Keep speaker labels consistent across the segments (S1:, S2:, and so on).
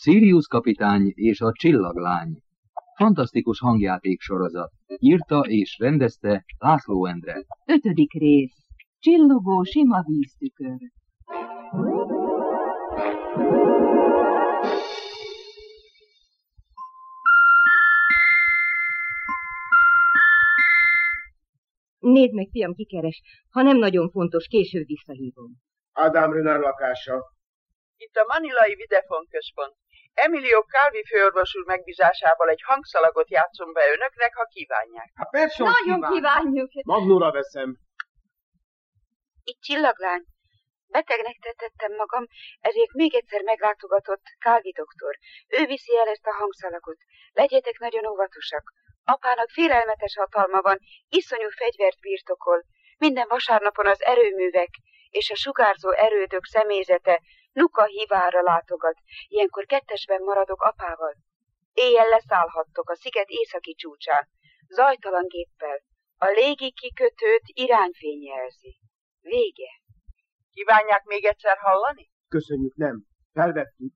S1: Sirius kapitány és a csillaglány. Fantasztikus hangjáték sorozat. Írta és rendezte László Endre.
S2: 5. rész. Csillogó sima víztükör.
S3: Nézd meg, fiam, kikeres. Ha nem nagyon fontos, később visszahívom.
S4: Ádám Renár lakása.
S5: Itt a manilai Videfon központ. Emilio Calvi főorvos úr megbízásával egy hangszalagot játszom be önöknek, ha kívánják.
S4: Hát persze,
S3: nagyon kívánjuk.
S4: Magnóra veszem.
S6: Itt csillaglány. Betegnek tettem magam, ezért még egyszer meglátogatott Calvi doktor. Ő viszi el ezt a hangszalagot. Legyetek nagyon óvatosak. Apának félelmetes hatalma van, iszonyú fegyvert birtokol. Minden vasárnapon az erőművek és a sugárzó erődök személyzete Nuka hívára látogat. Ilyenkor kettesben maradok apával. Éjjel leszállhattok a sziget északi csúcsán, zajtalan géppel. A légi kikötőt irányfény jelzi. Vége.
S5: Kívánják még egyszer hallani?
S4: Köszönjük, nem. Felvettük.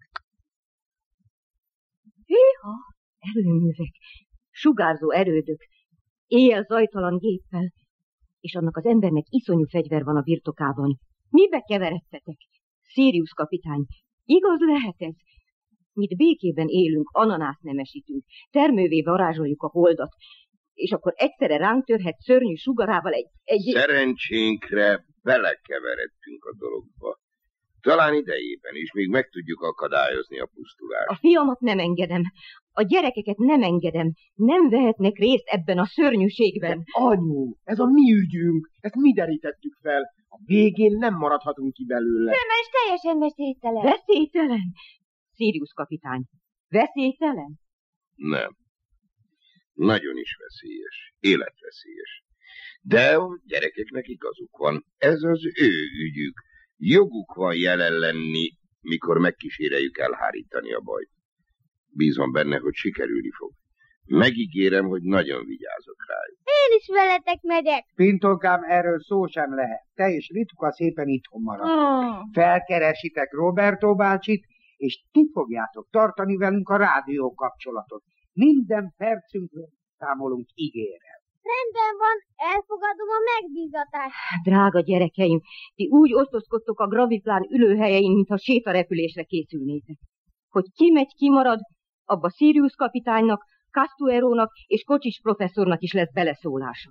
S3: Hűha! Erőművek, sugárzó erődök, éjjel zajtalan géppel, és annak az embernek iszonyú fegyver van a birtokában. Mibe keveredtetek? Sirius kapitány, igaz lehet ez? Mit békében élünk, ananászt nemesítünk, termővé varázsoljuk a holdat, és akkor egyszerre ránk törhet szörnyű sugarával egy...
S7: Szerencsénkre belekeveredtünk a dologba. Talán idejében is még meg tudjuk akadályozni a pusztulást.
S3: A fiamat nem engedem, a gyerekeket nem engedem, nem vehetnek részt ebben a szörnyűségben.
S4: De anyu, ez a mi ügyünk, ezt mi derítettük fel. A végén nem maradhatunk ki belőle.
S6: Tömes teljesen veszélytelen.
S3: Veszélytelen? Sirius kapitány, veszélytelen?
S7: Nem. Nagyon is veszélyes, életveszélyes. De a gyerekeknek igazuk van. Ez az ő ügyük. Joguk van jelen lenni, mikor megkíséreljük elhárítani a bajt. Bízom benne, hogy sikerülni fog. Megígérem, hogy nagyon vigyázok rájuk.
S6: Én is veletek megyek.
S8: Pintolkám, erről szó sem lehet. Te és Rituka szépen itthon maradtok. Felkeresitek Roberto bácsit, és ti fogjátok tartani velünk a rádió kapcsolatot. Minden percünkről számolunk, ígérem.
S6: Rendben van, elfogadom a megbízatást.
S3: Drága gyerekeim, ti úgy osztozkodtok a graviplán ülőhelyein, mintha sétarepülésre készülnétek. Hogy ki megy, ki marad, abba Sirius kapitánynak, Castuerónak és Kocsis professzornak is lesz beleszólása.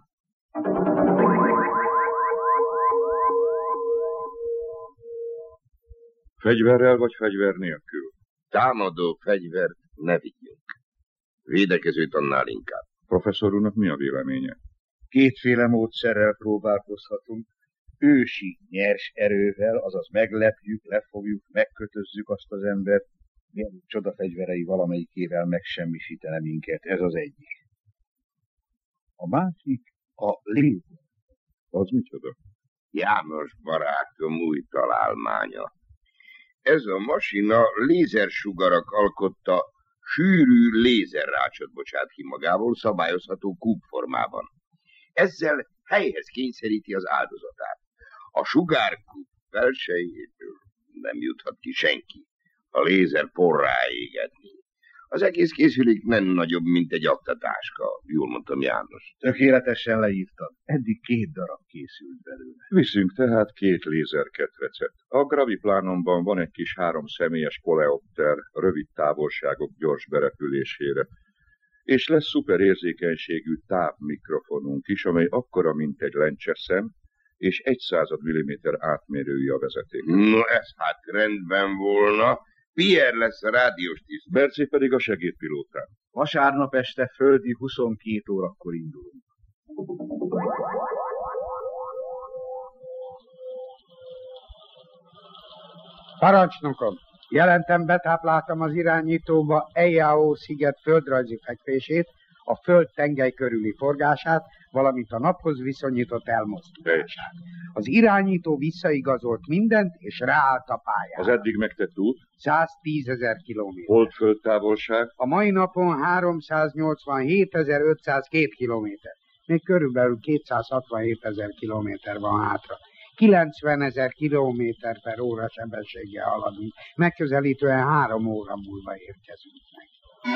S9: Fegyverrel vagy fegyver nélkül?
S7: Támadó fegyvert ne vigyünk. Védekezőt annál inkább.
S9: Professzor úrnak mi a véleménye?
S10: Kétféle módszerrel próbálkozhatunk. Ősi nyers erővel, azaz meglepjük, lefogjuk, megkötözzük azt az embert, milyen csodafegyverei valamelyikével megsemmisítene minket. Ez az egyik. A másik a lézer.
S9: Az micsoda?
S7: János barátom új találmánya. Ez a masina lézersugarak alkotta sűrű lézerrácsot bocsát ki magából szabályozható kúbformában. Ezzel helyhez kényszeríti az áldozatát. A sugárkúp felsejéből nem juthat ki senki. A lézer porrá égetni. Az egész készülék nem nagyobb, mint egy aktatáska. Jól mondtam, János.
S10: Tökéletesen leírtad. Eddig 2 darab készült belőle.
S9: Viszünk tehát 2 lézerketrecet. A graviplánomban van egy kis 3 személyes koleopter rövid távolságok gyors berepülésére. És lesz szuperérzékenységű távmikrofonunk is, amely akkora, mint egy lencseszem, és 1/100 mm átmérője a vezeték.
S7: No, ez hát rendben volna. Pierre lesz a rádiós tiszt.
S9: Bercé pedig a segédpilótán.
S10: Vasárnap este földi 22 órakor indulunk.
S8: Parancsnokom, jelentem, betápláltam az irányítóba Eiao sziget földrajzi fekvését, a föld tengely körüli forgását, valamint a naphoz viszonyított elmozdulását. Az irányító visszaigazolt mindent, és ráállt a pályára.
S9: Az eddig megtett út?
S8: 110 000 kilométer.
S9: Holdföld távolság?
S8: A mai napon 387 502 kilométer. Még körülbelül 267 000 kilométer van hátra. 90 000 km/h sebességgel haladunk. Megközelítően 3 óra múlva érkezünk meg.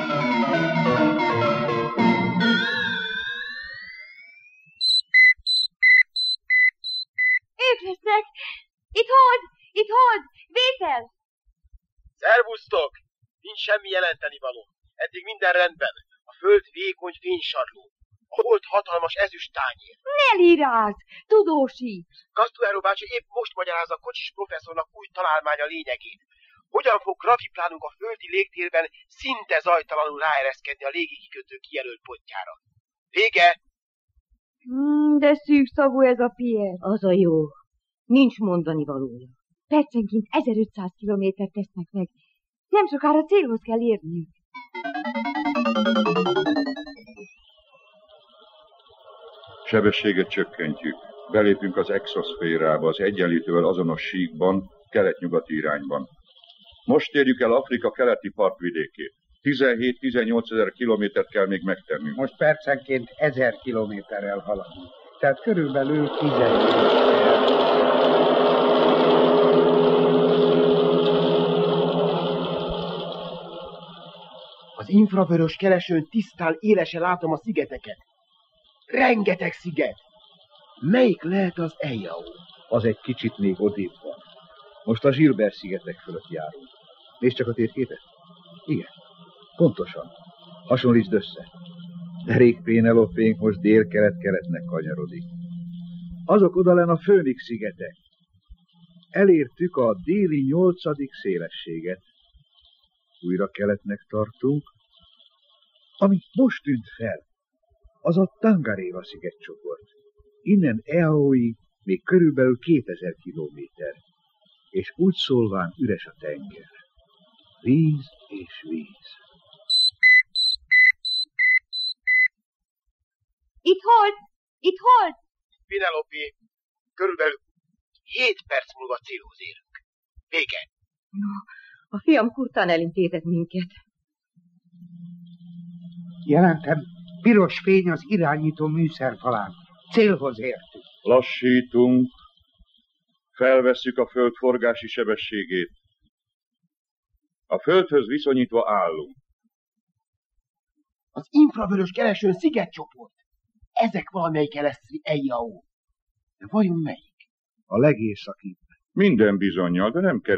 S3: Ők lesznek! Itt hold! Itt hold! Vétel!
S4: Szervusztok! Nincs semmi jelenteni való. Eddig minden rendben. A föld vékony fénysarló. A hold hatalmas ezüst tányér.
S3: Ne líráz! Tudósít!
S4: Castuero bácsi épp most magyarázza a kocsis professzornak új találmánya lényegét. Hogyan fog graviplánunk a földi légtérben szinte zajtalanul ráereszkedni a légikikötő kijelölt pontjára. Vége!
S3: De szűkszavú ez a Pierre. Az a jó. Nincs mondani valója. Percenként 1500 kilométert tesznek meg. Nem sokára célhoz kell érniük.
S9: Sebességet csökkentjük. Belépünk az exoszférába, az egyenlítővel azonos síkban, kelet-nyugati irányban. Most érjük el Afrika keleti partvidékét. 17-18 000 kilométert kell még megtennünk.
S8: Most percenként 1000 kilométerrel haladunk. Tehát körülbelül 11
S4: Az infravörös keresőn tisztán élesen látom a szigeteket. Rengeteg sziget! Melyik lehet az Eyjao?
S10: Az egy kicsit még odébb van. Most a Gilbert-szigetek fölött járunk. Nézd csak a térképet. Igen, pontosan. Hasonlítsd össze. Derék Pénelopénk most dél-kelet-keletnek kanyarodik. Azok odalen a Főnix-szigetek. Elértük a déli 8. szélességet. Újra keletnek tartunk. Amit most tűnt fel, az a Tangaréva szigetcsoport. Innen Eaoi még körülbelül 2000 kilométer, és úgy szólván üres a tenger. Víz és víz.
S3: Itt hold! Itt hold!
S4: Penelope, körülbelül 7 perc múlva célhoz érünk. Vége.
S3: No, a fiam kurtán elintézett minket.
S8: Jelentem, piros fény az irányító műszerfalán. Célhoz értünk.
S9: Lassítunk. Felvesszük a föld forgási sebességét. A földhöz viszonyítva állunk.
S4: Az infravörös keresőn szigetcsoport. Ezek valamelyike lesz Eyjao. De vajon melyik?
S10: A legészakibb.
S9: Minden bizonnyal, de nem kell